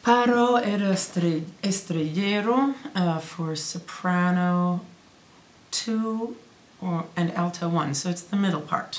Paro era estrellero for soprano 2 and alto 1, so it's the middle part.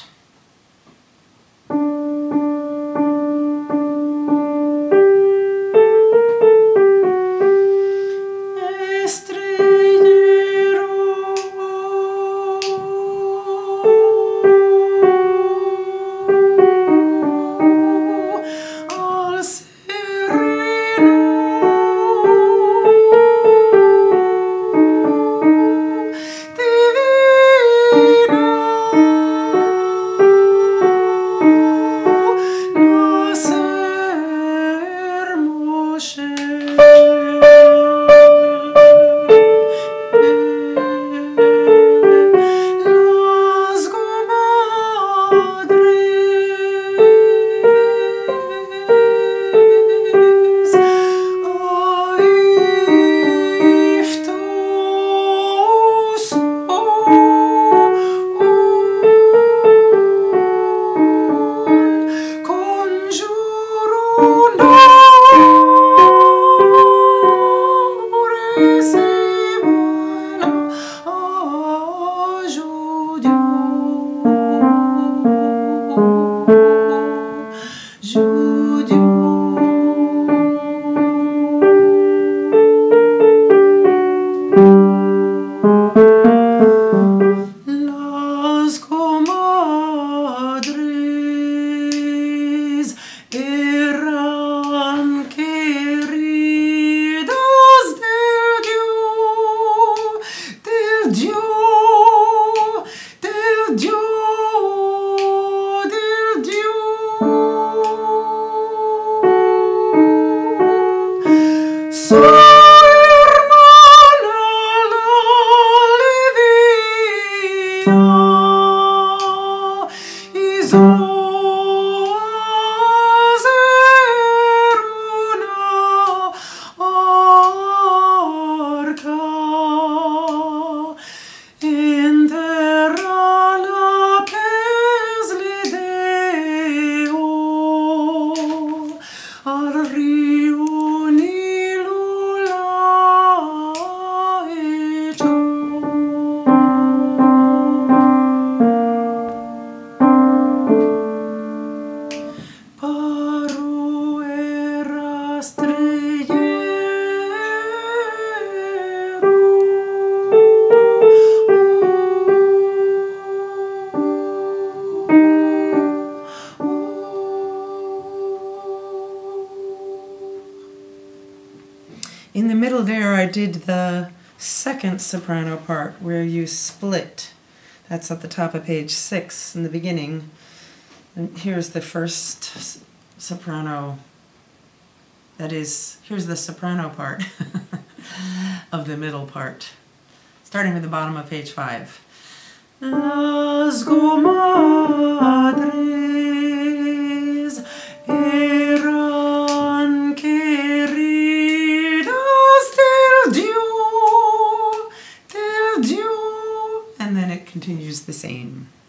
In the middle there, I did the second soprano part where you split. That's at the top of page 6 in the beginning. And here's the first soprano. That is, here's the soprano part of the middle part, starting with the bottom of page 5. Las comadres eran queridas del Dios, and then it continues the same.